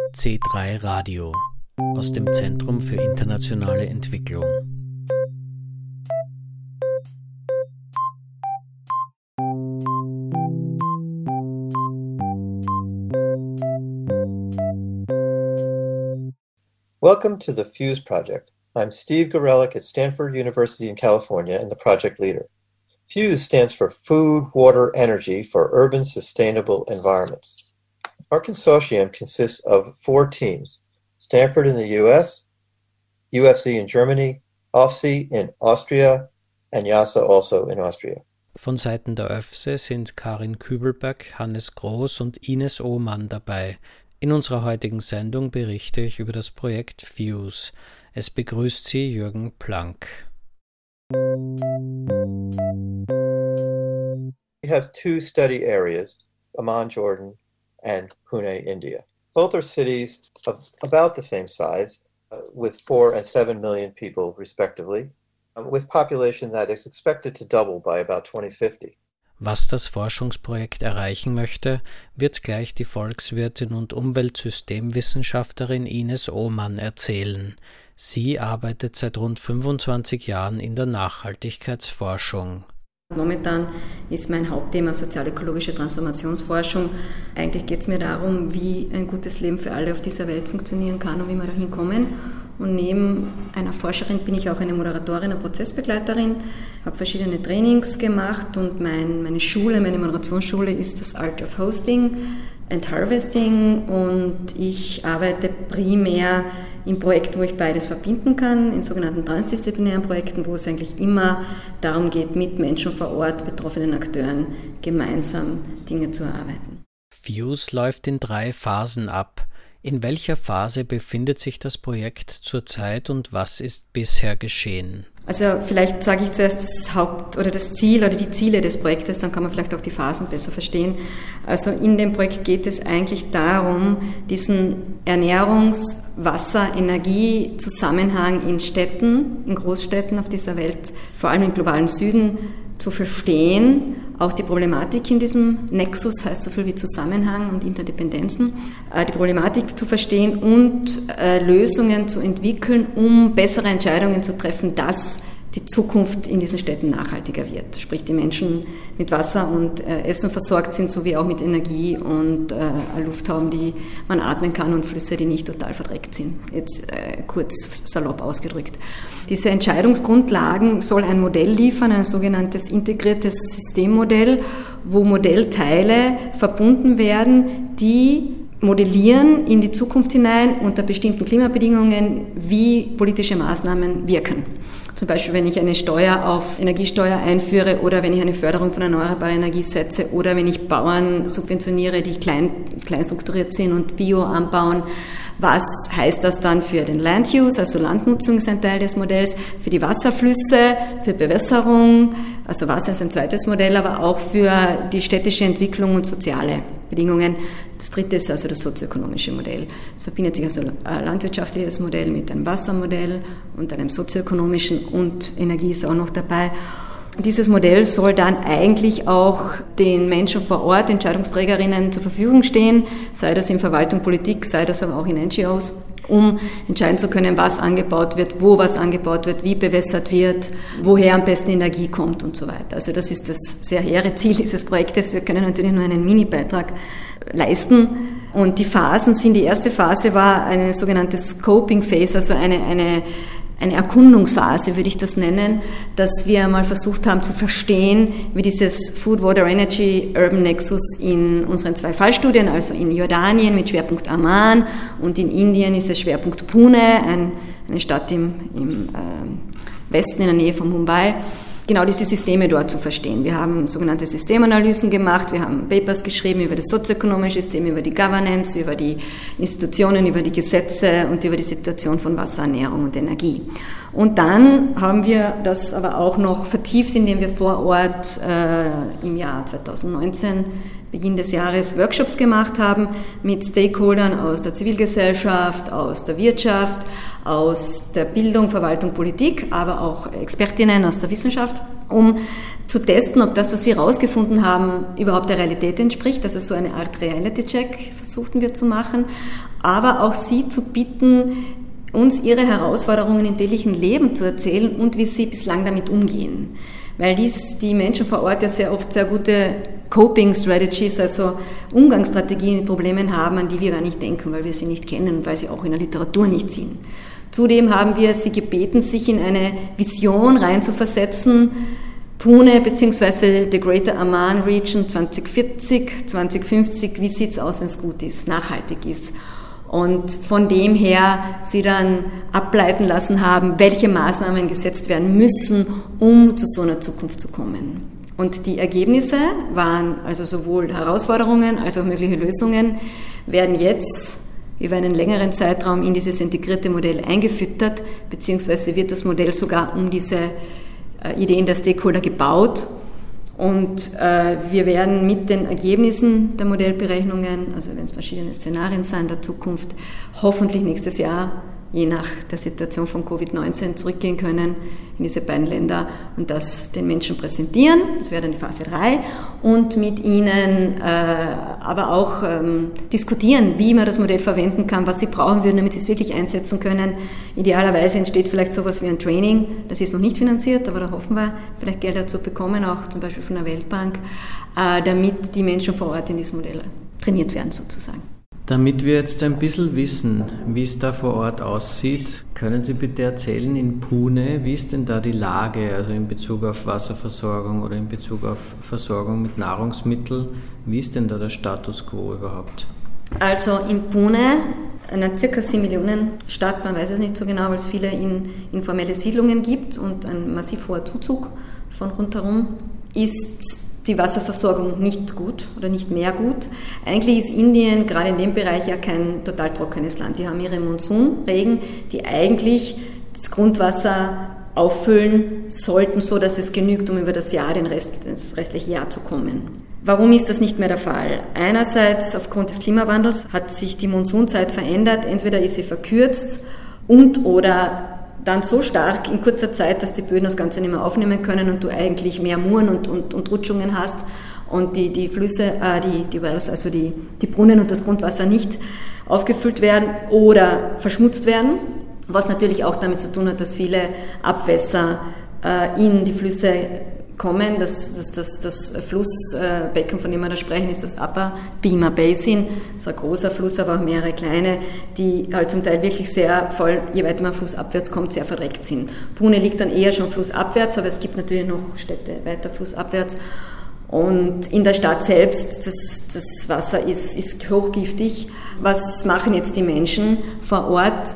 C3 Radio aus dem Zentrum für internationale Entwicklung. Welcome to the FUSE project. I'm Steve Gorelick at Stanford University in California and the project leader. FUSE stands for Food, Water, Energy for Urban Sustainable Environments. Our consortium consists of 4 teams: Stanford in the US, UFC in Germany, OFSI in Austria, and YASA also in Austria. Von Seiten der ÖFSE sind Karin Kübelberg, Hannes Groß und Ines Ohmann dabei. In unserer heutigen Sendung berichte ich über das Projekt FUSE. Es begrüßt Sie Jürgen Planck. We have 2 study areas, Amman, Jordan, and Pune, India. Both are cities of about the same size, with 4 and 7 million people respectively, with population that is expected to double by about 2050. Was das Forschungsprojekt erreichen möchte, wird gleich die Volkswirtin und Umweltsystemwissenschaftlerin Ines Ohmann erzählen. Sie arbeitet seit rund 25 Jahren in der Nachhaltigkeitsforschung. Momentan ist mein Hauptthema sozial-ökologische Transformationsforschung. Eigentlich geht es mir darum, wie ein gutes Leben für alle auf dieser Welt funktionieren kann und wie wir dahin kommen. Und neben einer Forscherin bin ich auch eine Moderatorin, eine Prozessbegleiterin, habe verschiedene Trainings gemacht und meine Schule, meine Moderationsschule ist das Art of Hosting and Harvesting und ich arbeite primär in Projekten, wo ich beides verbinden kann, in sogenannten transdisziplinären Projekten, wo es eigentlich immer darum geht, mit Menschen vor Ort, betroffenen Akteuren gemeinsam Dinge zu erarbeiten. FUSE läuft in 3 Phasen ab. In welcher Phase befindet sich das Projekt zurzeit und was ist bisher geschehen? Also vielleicht sage ich zuerst das Ziel oder die Ziele des Projektes, dann kann man vielleicht auch die Phasen besser verstehen. Also in dem Projekt geht es eigentlich darum, diesen Ernährungs-, Wasser-, Energie-Zusammenhang in Städten, in Großstädten auf dieser Welt, vor allem im globalen Süden, zu verstehen, auch die Problematik in diesem Nexus, heißt so viel wie Zusammenhang und Interdependenzen, die Problematik zu verstehen und Lösungen zu entwickeln, um bessere Entscheidungen zu treffen, dass die Zukunft in diesen Städten nachhaltiger wird. Sprich, die Menschen mit Wasser und Essen versorgt sind, sowie auch mit Energie und Luft haben, die man atmen kann und Flüsse, die nicht total verdreckt sind. Jetzt kurz salopp ausgedrückt. Diese Entscheidungsgrundlagen soll ein Modell liefern, ein sogenanntes integriertes Systemmodell, wo Modellteile verbunden werden, die modellieren in die Zukunft hinein unter bestimmten Klimabedingungen, wie politische Maßnahmen wirken. Zum Beispiel, wenn ich eine Steuer auf Energiesteuer einführe oder wenn ich eine Förderung von erneuerbarer Energie setze oder wenn ich Bauern subventioniere, die klein strukturiert sind und Bio anbauen. Was heißt das dann für den Land Use, also Landnutzung ist ein Teil des Modells, für die Wasserflüsse, für Bewässerung, also Wasser ist ein zweites Modell, aber auch für die städtische Entwicklung und soziale Bedingungen. Das dritte ist also das sozioökonomische Modell. Es verbindet sich also ein landwirtschaftliches Modell mit einem Wassermodell und einem sozioökonomischen und Energie ist auch noch dabei. Dieses Modell soll dann eigentlich auch den Menschen vor Ort, Entscheidungsträgerinnen zur Verfügung stehen, sei das in Verwaltung, Politik, sei das aber auch in NGOs, um entscheiden zu können, was angebaut wird, wo was angebaut wird, wie bewässert wird, woher am besten Energie kommt und so weiter. Also das ist das sehr hehre Ziel dieses Projektes. Wir können natürlich nur einen Mini-Beitrag leisten. Und die Phasen sind, die erste Phase war eine sogenannte Scoping Phase, also eine Erkundungsphase, würde ich das nennen, dass wir mal versucht haben zu verstehen, wie dieses Food, Water, Energy, Urban Nexus in unseren 2 Fallstudien, also in Jordanien mit Schwerpunkt Amman und in Indien ist es Schwerpunkt Pune, eine Stadt im Westen in der Nähe von Mumbai, genau diese Systeme dort zu verstehen. Wir haben sogenannte Systemanalysen gemacht, wir haben Papers geschrieben über das sozioökonomische System, über die Governance, über die Institutionen, über die Gesetze und über die Situation von Wasser, Ernährung und Energie. Und dann haben wir das aber auch noch vertieft, indem wir vor Ort im Jahr 2019, Beginn des Jahres, Workshops gemacht haben mit Stakeholdern aus der Zivilgesellschaft, aus der Wirtschaft, aus der Bildung, Verwaltung, Politik, aber auch Expertinnen aus der Wissenschaft. um zu testen, ob das, was wir herausgefunden haben, überhaupt der Realität entspricht. Also so eine Art Reality-Check versuchten wir zu machen, aber auch sie zu bitten, uns ihre Herausforderungen im täglichen Leben zu erzählen und wie sie bislang damit umgehen. Weil die Menschen vor Ort ja sehr oft sehr gute Coping Strategies, also Umgangsstrategien mit Problemen haben, an die wir gar nicht denken, weil wir sie nicht kennen und weil sie auch in der Literatur nicht sind. Zudem haben wir sie gebeten, sich in eine Vision reinzuversetzen, Pune bzw. the Greater Amman Region 2040, 2050, wie sieht es aus, wenn es gut ist, nachhaltig ist. Und von dem her sie dann ableiten lassen haben, welche Maßnahmen gesetzt werden müssen, um zu so einer Zukunft zu kommen. Und die Ergebnisse waren also sowohl Herausforderungen als auch mögliche Lösungen, werden jetzt über einen längeren Zeitraum in dieses integrierte Modell eingefüttert, beziehungsweise wird das Modell sogar um diese Ideen der Stakeholder gebaut. Und wir werden mit den Ergebnissen der Modellberechnungen, also wenn es verschiedene Szenarien sein der Zukunft, hoffentlich nächstes Jahr, je nach der Situation von Covid-19, zurückgehen können in diese beiden Länder und das den Menschen präsentieren. Das wäre dann die Phase 3 und mit ihnen aber auch diskutieren, wie man das Modell verwenden kann, was sie brauchen würden, damit sie es wirklich einsetzen können. Idealerweise entsteht vielleicht sowas wie ein Training, das ist noch nicht finanziert, aber da hoffen wir, vielleicht Geld dazu bekommen, auch zum Beispiel von der Weltbank, damit die Menschen vor Ort in diesem Modell trainiert werden sozusagen. Damit wir jetzt ein bisschen wissen, wie es da vor Ort aussieht, können Sie bitte erzählen, in Pune, wie ist denn da die Lage, also in Bezug auf Wasserversorgung oder in Bezug auf Versorgung mit Nahrungsmitteln, wie ist denn da der Status quo überhaupt? Also in Pune, einer ca. 7 Millionen Stadt, man weiß es nicht so genau, weil es viele informelle Siedlungen gibt und ein massiv hoher Zuzug von rundherum, ist die Wasserversorgung nicht gut oder nicht mehr gut. Eigentlich ist Indien gerade in dem Bereich ja kein total trockenes Land. Die haben ihre Monsunregen, die eigentlich das Grundwasser auffüllen sollten, so dass es genügt, um über das restliche Jahr zu kommen. Warum ist das nicht mehr der Fall? Einerseits aufgrund des Klimawandels hat sich die Monsunzeit verändert. Entweder ist sie verkürzt oder dann so stark in kurzer Zeit, dass die Böden das Ganze nicht mehr aufnehmen können und du eigentlich mehr Muren und Rutschungen hast und die Flüsse, die Wells, also die Brunnen und das Grundwasser nicht aufgefüllt werden oder verschmutzt werden, was natürlich auch damit zu tun hat, dass viele Abwässer in die Flüsse kommen. Das Flussbecken, von dem wir da sprechen, ist das Upper Bhima Basin. Das ist ein großer Fluss, aber auch mehrere kleine, die halt zum Teil wirklich sehr voll, je weiter man flussabwärts kommt, sehr verdreckt sind. Pune liegt dann eher schon flussabwärts, aber es gibt natürlich noch Städte weiter flussabwärts. Und in der Stadt selbst, das Wasser ist hochgiftig. Was machen jetzt die Menschen vor Ort?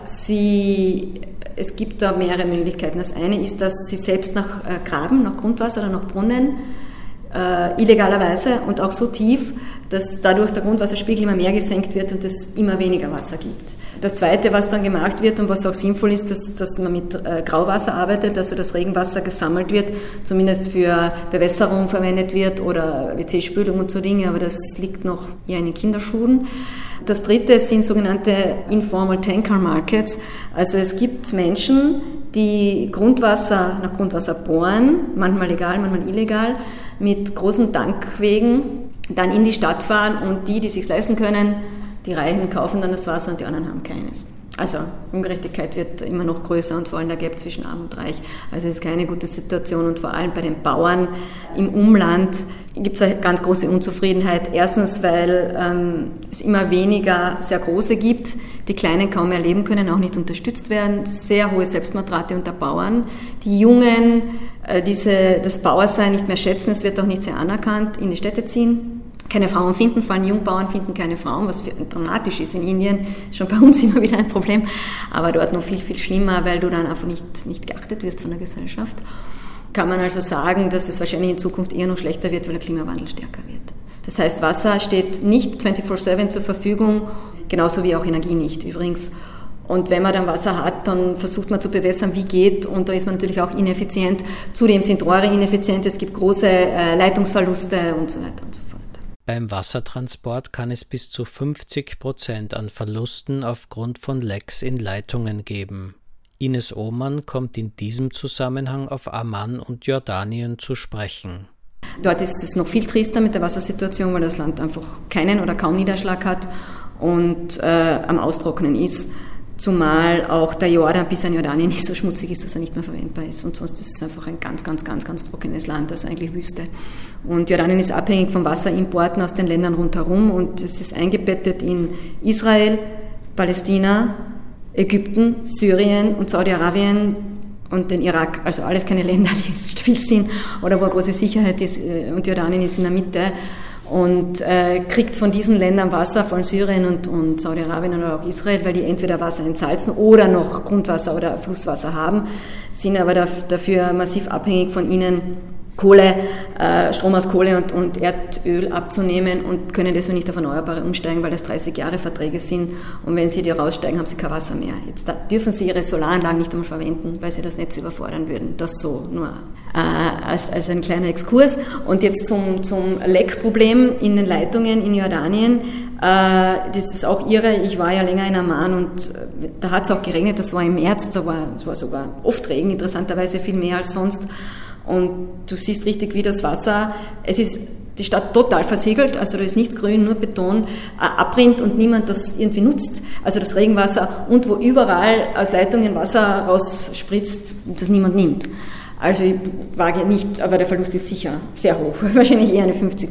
Es gibt da mehrere Möglichkeiten. Das eine ist, dass sie selbst graben, nach Grundwasser oder nach Brunnen, illegalerweise und auch so tief, dass dadurch der Grundwasserspiegel immer mehr gesenkt wird und es immer weniger Wasser gibt. Das Zweite, was dann gemacht wird und was auch sinnvoll ist, dass man mit Grauwasser arbeitet, also das Regenwasser gesammelt wird, zumindest für Bewässerung verwendet wird oder WC-Spülung und so Dinge, aber das liegt noch eher in den Kinderschuhen. Das Dritte sind sogenannte Informal Tanker Markets. Also es gibt Menschen, die nach Grundwasser bohren, manchmal legal, manchmal illegal, mit großen Tankwegen dann in die Stadt fahren und die es sich leisten können, die Reichen kaufen dann das Wasser und die anderen haben keines. Also Ungerechtigkeit wird immer noch größer und vor allem der Gap zwischen Arm und Reich. Also es ist keine gute Situation und vor allem bei den Bauern im Umland gibt es eine ganz große Unzufriedenheit. Erstens, weil es immer weniger sehr große gibt, die Kleinen kaum mehr leben können, auch nicht unterstützt werden. Sehr hohe Selbstmordrate unter Bauern. Die Jungen, das Bauersein nicht mehr schätzen, es wird auch nicht sehr anerkannt, in die Städte ziehen. Keine Frauen finden, vor allem Jungbauern finden keine Frauen, was dramatisch ist in Indien, schon bei uns immer wieder ein Problem, aber dort noch viel, viel schlimmer, weil du dann einfach nicht geachtet wirst von der Gesellschaft. Kann man also sagen, dass es wahrscheinlich in Zukunft eher noch schlechter wird, weil der Klimawandel stärker wird. Das heißt, Wasser steht nicht 24/7 zur Verfügung, genauso wie auch Energie nicht übrigens. Und wenn man dann Wasser hat, dann versucht man zu bewässern, wie geht, und da ist man natürlich auch ineffizient. Zudem sind Rohre ineffizient, es gibt große Leitungsverluste und so weiter und so fort. Beim Wassertransport kann es bis zu 50% an Verlusten aufgrund von Lecks in Leitungen geben. Ines Ohmann kommt in diesem Zusammenhang auf Amman und Jordanien zu sprechen. Dort ist es noch viel trister mit der Wassersituation, weil das Land einfach keinen oder kaum Niederschlag hat und am Austrocknen ist. Zumal auch der Jordan bis in Jordanien nicht so schmutzig ist, dass er nicht mehr verwendbar ist. Und sonst ist es einfach ein ganz, ganz, ganz, ganz trockenes Land, also eigentlich Wüste. Und Jordanien ist abhängig von Wasserimporten aus den Ländern rundherum und es ist eingebettet in Israel, Palästina, Ägypten, Syrien und Saudi-Arabien und den Irak. Also alles keine Länder, die stabil sind oder wo eine große Sicherheit ist. Und Jordanien ist in der Mitte. Und kriegt von diesen Ländern Wasser, von Syrien und Saudi-Arabien oder auch Israel, weil die entweder Wasser entsalzen oder noch Grundwasser oder Flusswasser haben, sind aber dafür massiv abhängig von ihnen, Strom aus Kohle und Erdöl abzunehmen und können deswegen nicht auf Erneuerbare umsteigen, weil das 30 Jahre Verträge sind und wenn sie die raussteigen, haben sie kein Wasser mehr. Jetzt dürfen sie ihre Solaranlagen nicht einmal verwenden, weil sie das Netz überfordern würden. Das so nur als ein kleiner Exkurs. Und jetzt zum Leckproblem in den Leitungen in Jordanien. Das ist auch irre. Ich war ja länger in Amman und da hat es auch geregnet. Das war im März, es war sogar oft Regen, interessanterweise viel mehr als sonst. Und du siehst richtig, wie das Wasser, es ist die Stadt total versiegelt, also da ist nichts grün, nur Beton, abrinnt und niemand das irgendwie nutzt, also das Regenwasser und wo überall aus Leitungen Wasser rausspritzt, das niemand nimmt. Also ich wage nicht, aber der Verlust ist sicher sehr hoch, wahrscheinlich eher eine 50%.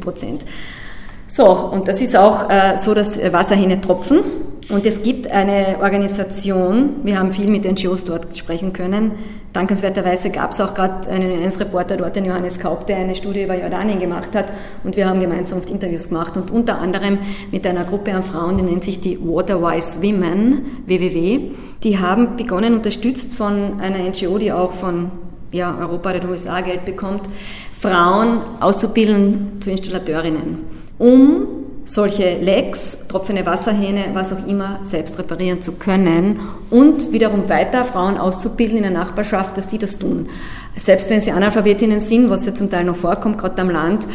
So, und das ist auch so, dass Wasserhähne tropfen. Und es gibt eine Organisation, wir haben viel mit NGOs dort sprechen können. Dankenswerterweise gab es auch gerade einen Reporter dort, den Johannes Kaup, der eine Studie über Jordanien gemacht hat. Und wir haben gemeinsam oft Interviews gemacht und unter anderem mit einer Gruppe an Frauen, die nennt sich die Waterwise Women, WWW. Die haben begonnen, unterstützt von einer NGO, die auch von Europa oder den USA Geld bekommt, Frauen auszubilden zu Installateurinnen, um solche Lecks, tropfende Wasserhähne, was auch immer, selbst reparieren zu können und wiederum weiter Frauen auszubilden in der Nachbarschaft, dass die das tun. Selbst wenn sie Analphabetinnen sind, was ja zum Teil noch vorkommt, gerade am Land,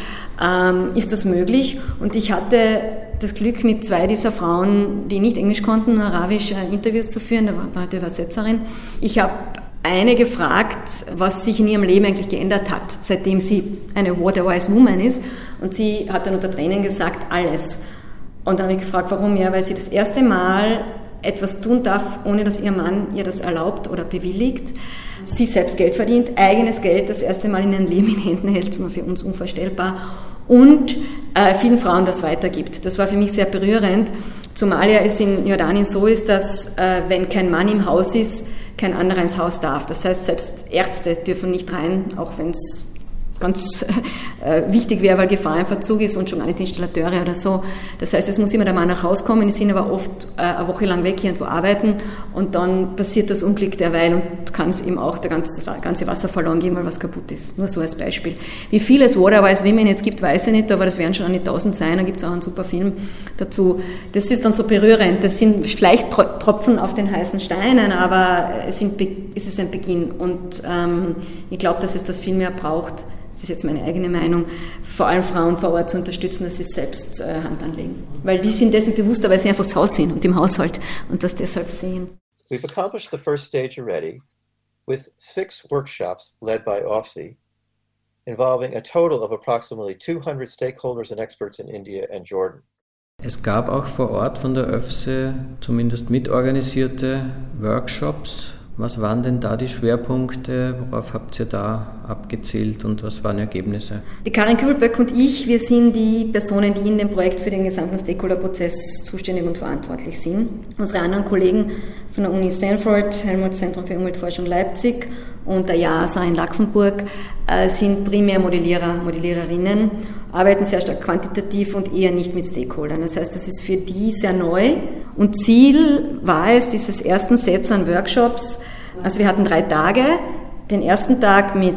ist das möglich. Und ich hatte das Glück, mit 2 dieser Frauen, die nicht Englisch konnten, nur Arabisch, Interviews zu führen, da war die Übersetzerin. Ich habe eine gefragt, was sich in ihrem Leben eigentlich geändert hat, seitdem sie eine Waterwise Woman ist. Und sie hat dann unter Tränen gesagt, alles. Und dann habe ich gefragt, warum? Ja, weil sie das erste Mal etwas tun darf, ohne dass ihr Mann ihr das erlaubt oder bewilligt. Sie selbst Geld verdient, eigenes Geld, das erste Mal in ihrem Leben in Händen hält, für uns unvorstellbar. Und vielen Frauen das weitergibt. Das war für mich sehr berührend, zumal ja es in Jordanien so ist, dass wenn kein Mann im Haus ist, kein anderer ins Haus darf. Das heißt, selbst Ärzte dürfen nicht rein, auch wenn es ganz wichtig wäre, weil Gefahr im Verzug ist und schon gar nicht Installateure oder so. Das heißt, es muss immer der Mann nach Hause kommen, die sind aber oft eine Woche lang weg irgendwo arbeiten und dann passiert das Unglück derweil und kann es eben auch das ganze Wasser verloren gehen, weil was kaputt ist. Nur so als Beispiel. Wie viel es Waterwise Women jetzt gibt, weiß ich nicht, aber das werden schon an die 1000 sein, da gibt es auch einen super Film dazu. Das ist dann so berührend, das sind vielleicht Tropfen auf den heißen Steinen, aber es ist ein Beginn und ich glaube, dass es das viel mehr braucht. Das ist jetzt meine eigene Meinung, vor allem Frauen vor Ort zu unterstützen, dass sie selbst Hand anlegen. Weil die sind dessen bewusster, weil sie einfach zu Hause sind und im Haushalt und das deshalb sehen. We've accomplished the first stage already with 6 workshops led by OFSI, involving a total of approximately 200 stakeholders and experts in India and Jordan. Es gab auch vor Ort von der ÖFSE zumindest mitorganisierte Workshops. Was waren denn da die Schwerpunkte? Worauf habt ihr da abgezielt und was waren Ergebnisse? Die Karin Kübelböck und ich, wir sind die Personen, die in dem Projekt für den gesamten Stakeholder-Prozess zuständig und verantwortlich sind. Unsere anderen Kollegen von der Uni Stanford, Helmholtz-Zentrum für Umweltforschung Leipzig und der JASA in Luxemburg sind primär Modelliererinnen, arbeiten sehr stark quantitativ und eher nicht mit Stakeholdern. Das heißt, das ist für die sehr neu. Und Ziel war es, dieses ersten Sets an Workshops, also wir hatten 3 Tage, den ersten Tag mit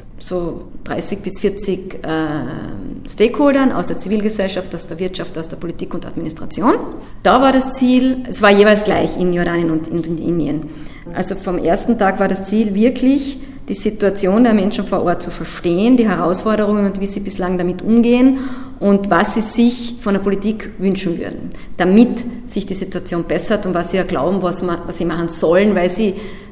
so 30 bis 40 Stakeholdern aus der Zivilgesellschaft, aus der Wirtschaft, aus der Politik und Administration. Da war das Ziel, es war jeweils gleich in Jordanien und in Indien. Also vom ersten Tag war das Ziel wirklich, die Situation der Menschen vor Ort zu verstehen, die Herausforderungen und wie sie bislang damit umgehen und was sie sich von der Politik wünschen würden, damit sich die Situation bessert und was sie ja glauben, was sie machen sollen, weil sie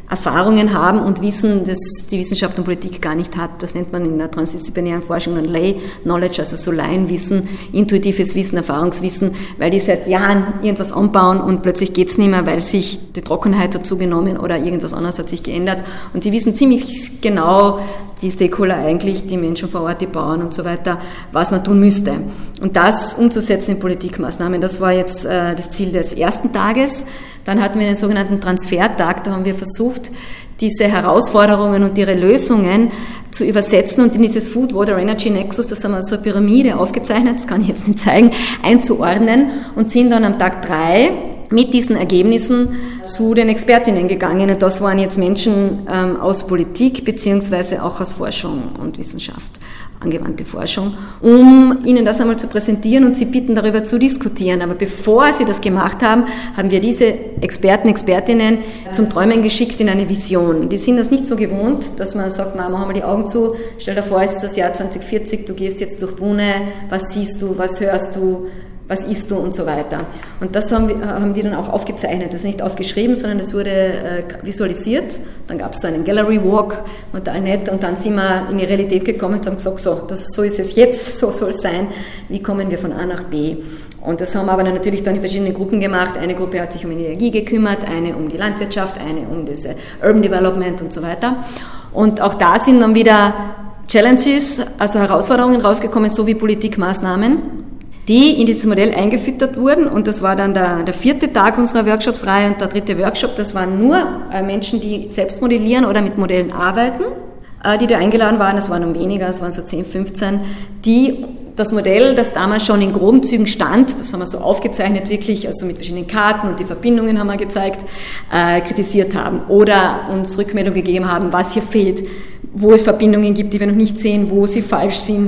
Erfahrungen haben und Wissen, das die Wissenschaft und Politik gar nicht hat. Das nennt man in der transdisziplinären Forschung dann Lay Knowledge, also so Laienwissen, intuitives Wissen, Erfahrungswissen, weil die seit Jahren irgendwas anbauen und plötzlich geht's nicht mehr, weil sich die Trockenheit dazu genommen oder irgendwas anderes hat sich geändert. Und sie wissen ziemlich genau, die Stakeholder eigentlich, die Menschen vor Ort, die Bauern und so weiter, was man tun müsste. Und das umzusetzen in Politikmaßnahmen, das war jetzt das Ziel des ersten Tages. Dann hatten wir den sogenannten Transfertag, da haben wir versucht, diese Herausforderungen und ihre Lösungen zu übersetzen und in dieses Food, Water, Energy Nexus, das haben wir so eine Pyramide aufgezeichnet, das kann ich jetzt nicht zeigen, einzuordnen und sind dann am Tag 3 mit diesen Ergebnissen zu den Expertinnen gegangen. Und das waren jetzt Menschen aus Politik beziehungsweise auch aus Forschung und Wissenschaft, angewandte Forschung, um ihnen das einmal zu präsentieren und sie bitten, darüber zu diskutieren. Aber bevor sie das gemacht haben, haben wir diese Experten, Expertinnen zum Träumen geschickt in eine Vision. Die sind das nicht so gewohnt, dass man sagt, Mama, mach mal die Augen zu, stell dir vor, es ist das Jahr 2040, du gehst jetzt durch Brunne, was siehst du, was hörst du, was isst du und so weiter. Und das haben die dann auch aufgezeichnet, also nicht aufgeschrieben, sondern es wurde visualisiert. Dann gab es so einen Gallery Walk, total nett, und dann sind wir in die Realität gekommen und haben gesagt, so ist es jetzt, so soll es sein, wie kommen wir von A nach B. Und das haben wir aber natürlich dann in verschiedenen Gruppen gemacht. Eine Gruppe hat sich um die Energie gekümmert, eine um die Landwirtschaft, eine um das Urban Development und so weiter. Und auch da sind dann wieder Challenges, also Herausforderungen rausgekommen, sowie Politikmaßnahmen, die in dieses Modell eingefüttert wurden, und das war dann der 4. Tag unserer Workshopsreihe, und der 3. Workshop, das waren nur Menschen, die selbst modellieren oder mit Modellen arbeiten, die da eingeladen waren. Das waren noch weniger, es waren so 10, 15, die das Modell, das damals schon in groben Zügen stand, das haben wir so aufgezeichnet wirklich, also mit verschiedenen Karten und die Verbindungen haben wir gezeigt, kritisiert haben oder uns Rückmeldung gegeben haben, was hier fehlt, wo es Verbindungen gibt, die wir noch nicht sehen, wo sie falsch sind.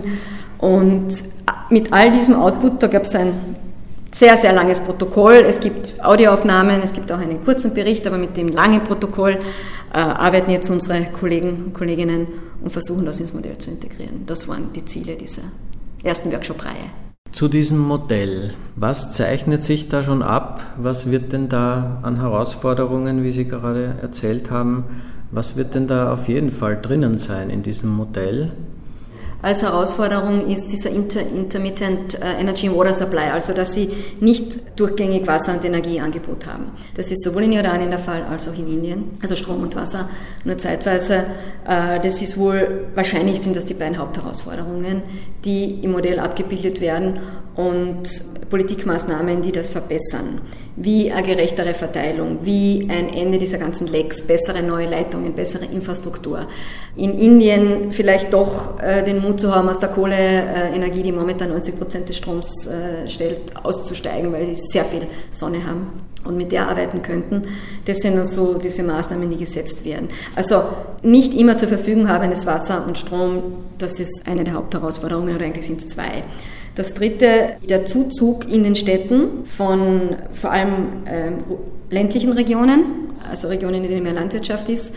Und mit all diesem Output, da gab es ein sehr, sehr langes Protokoll, es gibt Audioaufnahmen, es gibt auch einen kurzen Bericht, aber mit dem langen Protokoll arbeiten jetzt unsere Kollegen und Kolleginnen und versuchen das ins Modell zu integrieren. Das waren die Ziele dieser ersten Workshop-Reihe. Zu diesem Modell, was zeichnet sich da schon ab? Was wird denn da an Herausforderungen, wie Sie gerade erzählt haben, was wird denn da auf jeden Fall drinnen sein in diesem Modell? Als Herausforderung ist dieser Intermittent Energy and Water Supply, also dass sie nicht durchgängig Wasser- und Energieangebot haben. Das ist sowohl in Jordanien der Fall als auch in Indien, also Strom und Wasser nur zeitweise. Das ist wohl, wahrscheinlich sind das die beiden Hauptherausforderungen, die im Modell abgebildet werden, und Politikmaßnahmen, die das verbessern. Wie eine gerechtere Verteilung, wie ein Ende dieser ganzen Lecks, bessere neue Leitungen, bessere Infrastruktur. In Indien vielleicht doch den Mut zu haben, aus der Kohleenergie, die momentan 90% des Stroms stellt, auszusteigen, weil sie sehr viel Sonne haben und mit der arbeiten könnten. Das sind also diese Maßnahmen, die gesetzt werden. Also nicht immer zur Verfügung habendes Wasser und Strom, das ist eine der Hauptherausforderungen, oder eigentlich sind es zwei. Das dritte, der Zuzug in den Städten von vor allem ländlichen Regionen, also Regionen, in denen mehr Landwirtschaft ist,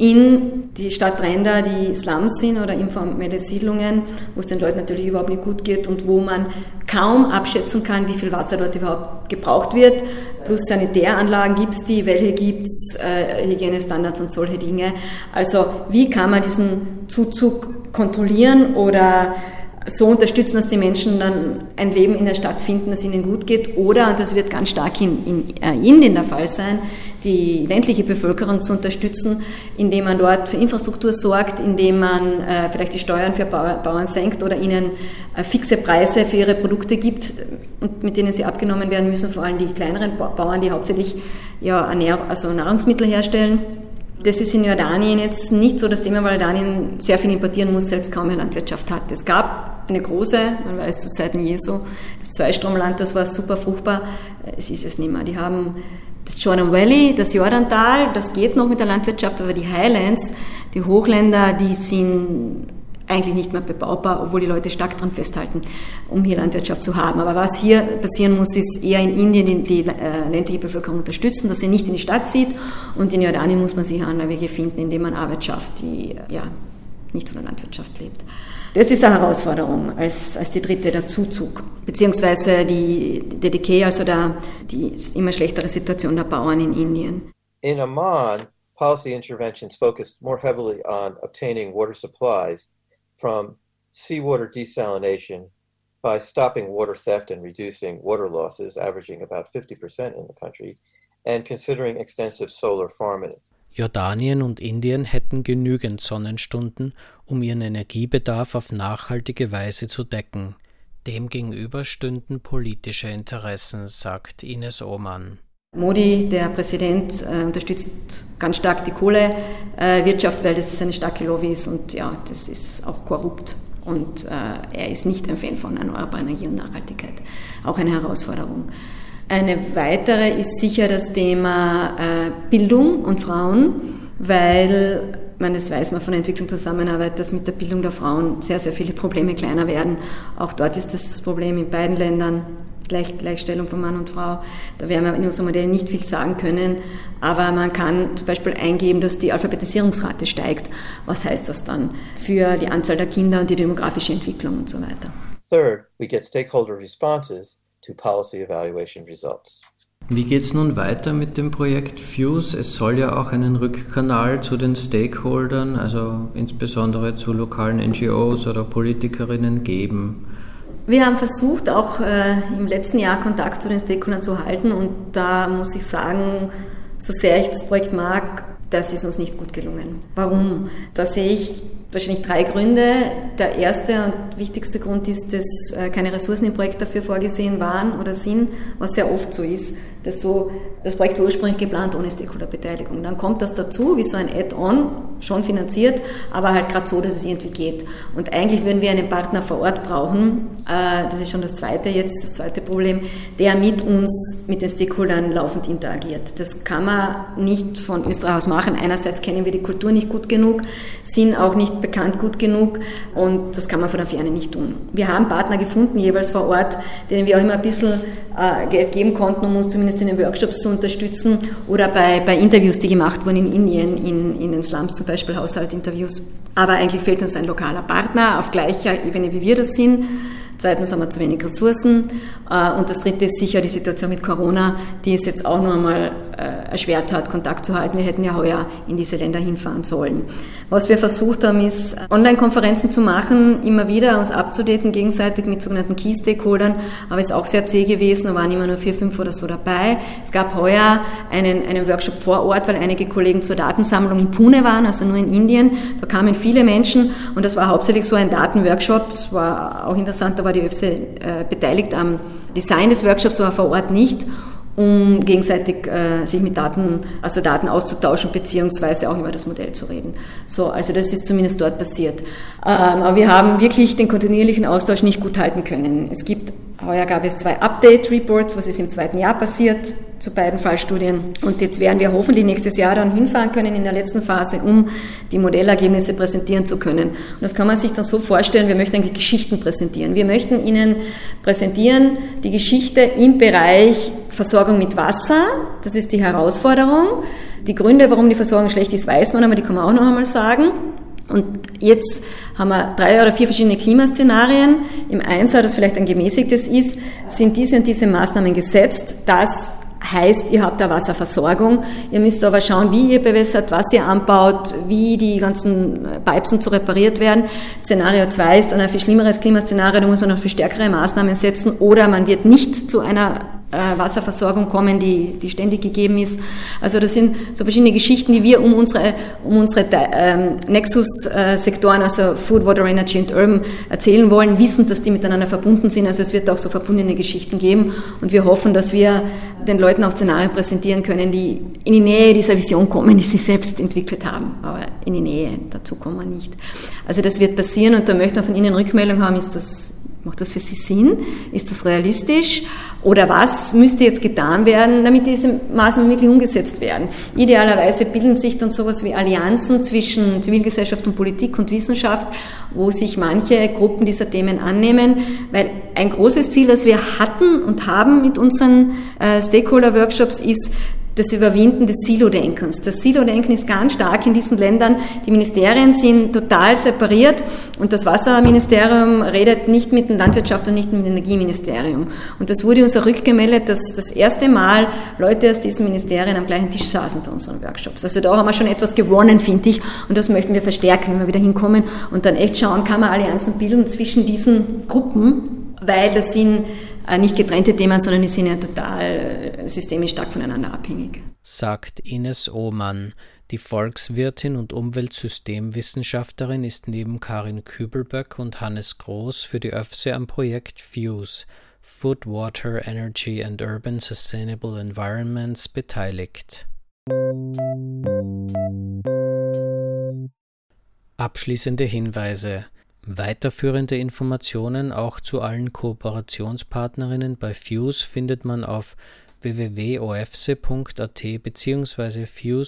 in die Stadtränder, die Slums sind oder informelle Siedlungen, wo es den Leuten natürlich überhaupt nicht gut geht und wo man kaum abschätzen kann, wie viel Wasser dort überhaupt gebraucht wird. Plus Sanitäranlagen gibt es die, welche gibt es, Hygienestandards und solche Dinge. Also wie kann man diesen Zuzug kontrollieren oder so unterstützen, dass die Menschen dann ein Leben in der Stadt finden, das ihnen gut geht, oder, und das wird ganz stark in Indien der Fall sein, die ländliche Bevölkerung zu unterstützen, indem man dort für Infrastruktur sorgt, indem man vielleicht die Steuern für Bauern senkt oder ihnen fixe Preise für ihre Produkte gibt, und mit denen sie abgenommen werden müssen, vor allem die kleineren Bauern, die hauptsächlich Nahrungsmittel herstellen. Das ist in Jordanien jetzt nicht so das Thema, weil Jordanien sehr viel importieren muss, selbst kaum mehr Landwirtschaft hat. Es gab eine große, man weiß zu Zeiten Jesu, das Zweistromland, das war super fruchtbar, es ist es nicht mehr. Die haben das Jordan Valley, das Jordantal, das geht noch mit der Landwirtschaft, aber die Highlands, die Hochländer, die sind eigentlich nicht mehr bebaubar, obwohl die Leute stark daran festhalten, um hier Landwirtschaft zu haben. Aber was hier passieren muss, ist eher in Indien die ländliche Bevölkerung unterstützen, dass sie nicht in die Stadt zieht, und in Jordanien muss man sich andere Wege finden, indem man Arbeit schafft, die nicht von der Landwirtschaft lebt. Das ist eine Herausforderung als die dritte, der Zuzug, beziehungsweise die Decay, also die immer schlechtere Situation der Bauern in Indien. In Amman, policy interventions focused more heavily on obtaining water supplies from seawater desalination by stopping water theft and reducing water losses, averaging about 50% in the country, and considering extensive solar farming. Jordanien und Indien hätten genügend Sonnenstunden, um ihren Energiebedarf auf nachhaltige Weise zu decken. Demgegenüber stünden politische Interessen, sagt Ines Ohmann. Modi, der Präsident, unterstützt ganz stark die Kohlewirtschaft, weil das eine starke Lobby ist und ja, das ist auch korrupt. Und er ist nicht ein Fan von erneuerbarer Energie und Nachhaltigkeit. Auch eine Herausforderung. Eine weitere ist sicher das Thema Bildung und Frauen, weil das weiß man von der Entwicklungszusammenarbeit, dass mit der Bildung der Frauen sehr, sehr viele Probleme kleiner werden. Auch dort ist das Problem in beiden Ländern. Gleichstellung von Mann und Frau. Da werden wir in unserem Modell nicht viel sagen können, aber man kann zum Beispiel eingeben, dass die Alphabetisierungsrate steigt. Was heißt das dann für die Anzahl der Kinder und die demografische Entwicklung und so weiter? Third, we get stakeholder responses to policy evaluation results. Wie geht es nun weiter mit dem Projekt FUSE? Es soll ja auch einen Rückkanal zu den Stakeholdern, also insbesondere zu lokalen NGOs oder Politikerinnen geben. Wir haben versucht, auch im letzten Jahr Kontakt zu den Stakeholdern zu halten und da muss ich sagen, so sehr ich das Projekt mag, das ist uns nicht gut gelungen. Warum? Da sehe ich wahrscheinlich 3 Gründe. Der erste und wichtigste Grund ist, dass keine Ressourcen im Projekt dafür vorgesehen waren oder sind, was sehr oft so ist. Das Projekt war ursprünglich geplant ohne Stakeholderbeteiligung. Dann kommt das dazu, wie so ein Add-on, schon finanziert, aber halt gerade so, dass es irgendwie geht. Und eigentlich würden wir einen Partner vor Ort brauchen, das ist schon das zweite Problem, der mit uns, mit den Stakeholdern laufend interagiert. Das kann man nicht von Österreich aus machen. Einerseits kennen wir die Kultur nicht gut genug, sind auch nicht bekannt gut genug und das kann man von der Ferne nicht tun. Wir haben Partner gefunden, jeweils vor Ort, denen wir auch immer ein bisschen Geld geben konnten, um uns zumindest in den Workshops zu unterstützen oder bei Interviews, die gemacht wurden in Indien, in den Slums zum Beispiel, Haushaltsinterviews. Aber eigentlich fehlt uns ein lokaler Partner auf gleicher Ebene, wie wir das sind. Zweitens haben wir zu wenig Ressourcen und das dritte ist sicher die Situation mit Corona, die es jetzt auch noch einmal erschwert hat, Kontakt zu halten. Wir hätten ja heuer in diese Länder hinfahren sollen. Was wir versucht haben, ist Online-Konferenzen zu machen, immer wieder uns abzudaten gegenseitig mit sogenannten Key-Stakeholdern, aber es ist auch sehr zäh gewesen, da waren immer nur 4, 5 oder so dabei. Es gab heuer einen Workshop vor Ort, weil einige Kollegen zur Datensammlung in Pune waren, also nur in Indien. Da kamen viele Menschen und das war hauptsächlich so ein Datenworkshop. Es war auch interessant, da war die ÖFSE beteiligt am Design des Workshops, aber vor Ort nicht, um gegenseitig sich mit Daten auszutauschen, beziehungsweise auch über das Modell zu reden. So, also das ist zumindest dort passiert. Aber wir haben wirklich den kontinuierlichen Austausch nicht gut halten können. Heuer gab es 2 Update-Reports, was ist im 2. Jahr passiert zu beiden Fallstudien. Und jetzt werden wir hoffentlich nächstes Jahr dann hinfahren können in der letzten Phase, um die Modellergebnisse präsentieren zu können. Und das kann man sich dann so vorstellen, wir möchten eigentlich Geschichten präsentieren. Wir möchten Ihnen präsentieren die Geschichte im Bereich Versorgung mit Wasser. Das ist die Herausforderung. Die Gründe, warum die Versorgung schlecht ist, weiß man, aber die kann man auch noch einmal sagen. Und jetzt haben wir 3 oder 4 verschiedene Klimaszenarien. Im Einser, das vielleicht ein gemäßigtes ist, sind diese und diese Maßnahmen gesetzt. Das heißt, ihr habt eine Wasserversorgung. Ihr müsst aber schauen, wie ihr bewässert, was ihr anbaut, wie die ganzen Pipes und so repariert werden. Szenario 2 ist dann ein viel schlimmeres Klimaszenario, da muss man noch viel stärkere Maßnahmen setzen oder man wird nicht zu einer Wasserversorgung kommen, die ständig gegeben ist. Also das sind so verschiedene Geschichten, die wir um unsere Nexus-Sektoren, also Food, Water, Energy und Urban, erzählen wollen, wissend, dass die miteinander verbunden sind. Also es wird auch so verbundene Geschichten geben und wir hoffen, dass wir den Leuten auch Szenarien präsentieren können, die in die Nähe dieser Vision kommen, die sie selbst entwickelt haben. Aber in die Nähe, dazu kommen wir nicht. Also das wird passieren und da möchten wir von Ihnen Rückmeldung haben, macht das für Sie Sinn? Ist das realistisch? Oder was müsste jetzt getan werden, damit diese Maßnahmen wirklich umgesetzt werden? Idealerweise bilden sich dann sowas wie Allianzen zwischen Zivilgesellschaft und Politik und Wissenschaft, wo sich manche Gruppen dieser Themen annehmen, weil ein großes Ziel, das wir hatten und haben mit unseren Stakeholder-Workshops ist, das Überwinden des Silo-Denkens. Das Silo-Denken ist ganz stark in diesen Ländern. Die Ministerien sind total separiert und das Wasserministerium redet nicht mit dem Landwirtschaft und nicht mit dem Energieministerium. Und das wurde uns auch rückgemeldet, dass das erste Mal Leute aus diesen Ministerien am gleichen Tisch saßen bei unseren Workshops. Also da haben wir schon etwas gewonnen, finde ich, und das möchten wir verstärken, wenn wir wieder hinkommen und dann echt schauen, kann man Allianzen bilden zwischen diesen Gruppen, weil das sind nicht getrennte Themen, sondern die sind ja total systemisch stark voneinander abhängig. Sagt Ines Ohmann. Die Volkswirtin und Umweltsystemwissenschaftlerin ist neben Karin Kübelböck und Hannes Groß für die ÖFSE am Projekt FUSE, Food, Water, Energy and Urban Sustainable Environments, beteiligt. Abschließende Hinweise. Weiterführende Informationen auch zu allen Kooperationspartnerinnen bei FUSE findet man auf www.ofse.at bzw.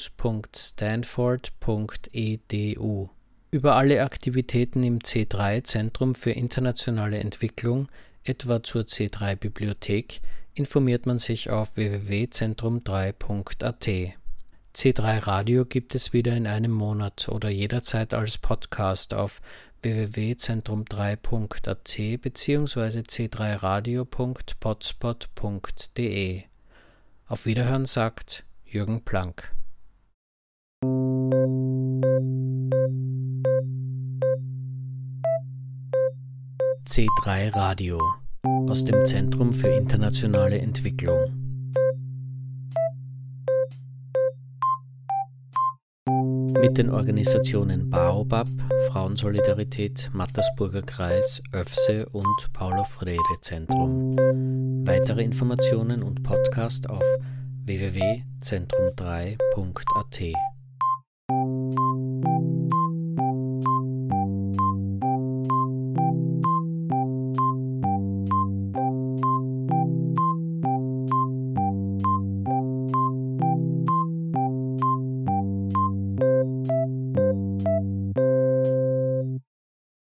fuse.stanford.edu. Über alle Aktivitäten im C3 Zentrum für internationale Entwicklung, etwa zur C3 Bibliothek, informiert man sich auf www.zentrum3.at. C3 Radio gibt es wieder in einem Monat oder jederzeit als Podcast auf www.zentrum3.at bzw. c3radio.potspot.de. Auf Wiederhören sagt Jürgen Planck. C3 Radio aus dem Zentrum für internationale Entwicklung. Mit den Organisationen Baobab, Frauensolidarität, Mattersburger Kreis, ÖFSE und Paulo-Freire-Zentrum. Weitere Informationen und Podcast auf www.zentrum3.at.